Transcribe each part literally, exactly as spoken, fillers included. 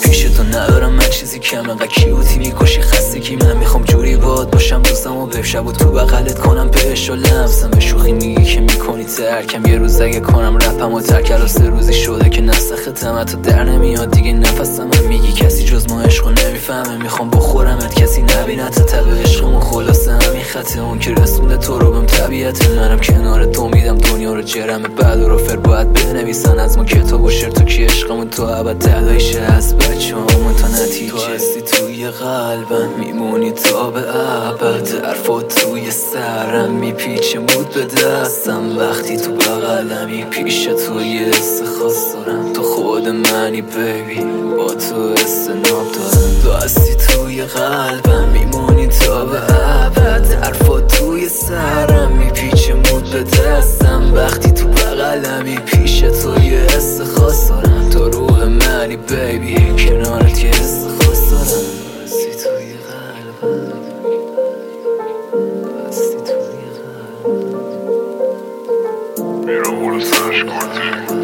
پیش تو ندارم من چیزی کم، انقدر کیوتی میکشی خستگی. من میخوام جوری باد باشم دوستم و بشب و تو بغلت کنم بهش و لمسم. به شوخی میگی که میکنی ترکم، یه روز اگه کنم رپم و ترک سه روزی شده که نسختم تو در نمیاد دیگه نفسم. من میگی کسی جز ما عشقو نمیفهمه، میخوام بخورمت کسی نبینه تا تب عشقمون. خلاصه همین خطه اون که رسونده تو رو بهم طبیعت. منم کنار تو میدم دنیا رو جرمه بعد و رفر باید بنویسن از ما کتاب و شعر. تو کی عشقمون تو ابد تدایشه از بچه همون تا نتیجه. تو هستی توی قلبم میمونی تا به ابد، حرفات توی سرم میپیچه مود به دستم وقتی تو بغلمی. پیش تو یه حس خاص دارم، تو خود منی بیبی، با تو استناب دارم. تو هستی توی قلبم میمونی تا به ابد، حرفات توی سرم میپیچه مود به دستم وقتی تو بغلمی. پیش تو یه حس خاص دارم، تو روح منی بیبی، کنارت یه حس خاص دارم. هستی توی قلبم، هستی توی قلبم. میرم بالا سرش کارتلی،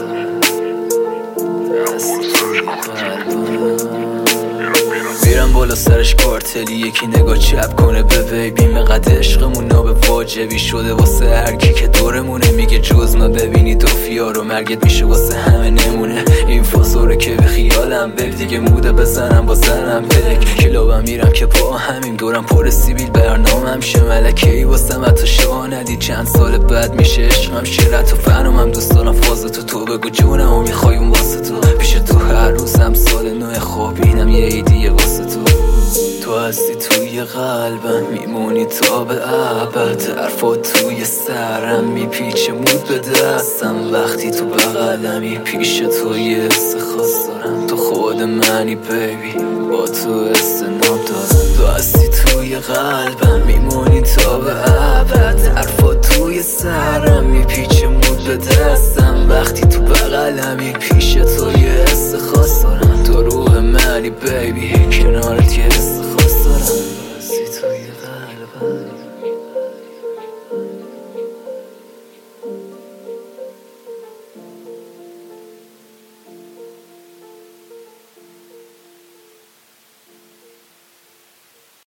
میرم بالا سرش کارتلی، یکی نگاه چپ کنه به بیبی. مقدر عشقمون نابه واجبی شده واسه هرکی که دورمونه. میگه جز ما ببینی تو فیار و مرگت میشه واسه همه نمونه. این فاسوره که به خیالم بگ دیگه موده بزنم با زنم پلک. کلابم میرم که با همیم دورم پر سیبیل برنامم شه ملکه ای واسه من تا شما ندید. چند سال بعد میشه عشقم شرط و فنومم دوست دارم فاز تو. تو بگو جونم و میخوایم واسه تو، پیش تو هر روزم سال نو خواب اینم یه ایدیه واسه تو. تو هستی توی قلبم میمونی تا به ابد، حرفات توی سرم میپیچه مود به دستم وقتی تو بغلمی. پیش تو یه حس خاص دارم، تو خود منی بیبی، با تو استناب دارم. تو هستی توی قلبم میمونی تا به ابد، حرفات توی سرم میپیچه مود به دستم وقتی تو بغلمی. پیش تو یه حس خاص دارم، تو روح منی بیبی،